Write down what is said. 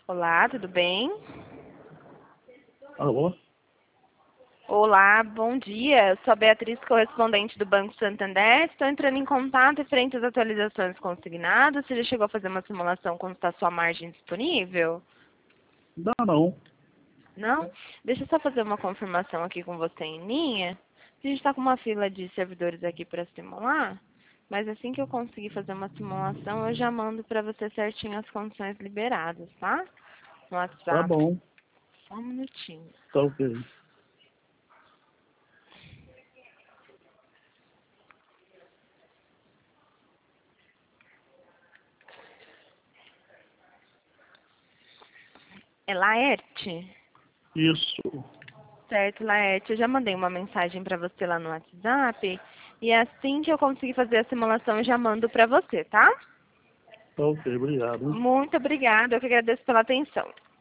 Olá, tudo bem? Alô? Olá, bom dia. Eu sou a Beatriz, correspondente do Banco Santander. Estou entrando em contato referente às atualizações consignadas. Você já chegou a fazer uma simulação quando está sua margem disponível? Não. Não? Deixa eu só fazer uma confirmação aqui com você em linha. A gente está com uma fila de servidores aqui para simular, mas assim que eu conseguir fazer uma simulação, eu já mando para você certinho as condições liberadas, tá? No Tá WhatsApp. bom. Só um minutinho. Tá ok. É Laerte? Isso. Certo, Laerte. Eu já mandei uma mensagem para você lá no WhatsApp. E assim que eu conseguir fazer a simulação, eu já mando para você, tá? Tá ok, obrigado. Muito obrigada. Eu que agradeço pela atenção.